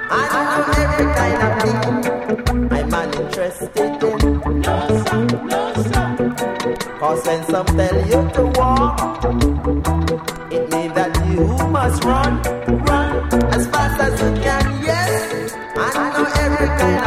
I know every kind of thing I'm uninterested in. No, sir, no, sir. Cause when some tell you to walk, it means that you must run as fast as you can. Yes, I know every kind